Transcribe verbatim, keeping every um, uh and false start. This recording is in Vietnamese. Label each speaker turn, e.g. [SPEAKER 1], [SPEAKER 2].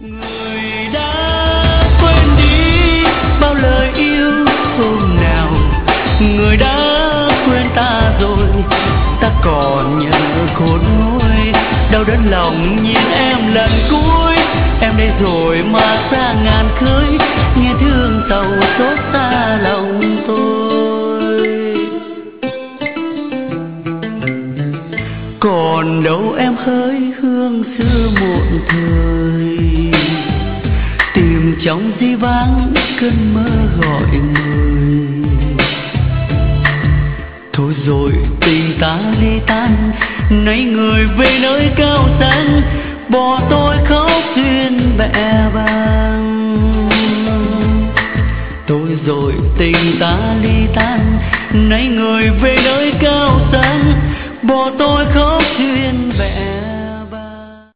[SPEAKER 1] Người đã quên đi bao lời yêu hôm nào, người đã quên ta rồi, ta còn nhớ khôn nguôi đau đớn lòng nhìn em lần cuối. Em đây rồi mà xa ngàn khơi, nghe thương tàu xót xa lòng tôi. Còn đâu em hỡi hương xưa muộn thời, tìm trong di vắng cơn mơ gọi người. Thôi rồi tình ta ly tan, nay người về nơi cao sang, bỏ tôi khóc duyên bẽ bàng. Thôi rồi tình ta ly tan, nay người về nơi cao sang, bỏ tôi khóc duyên bẽ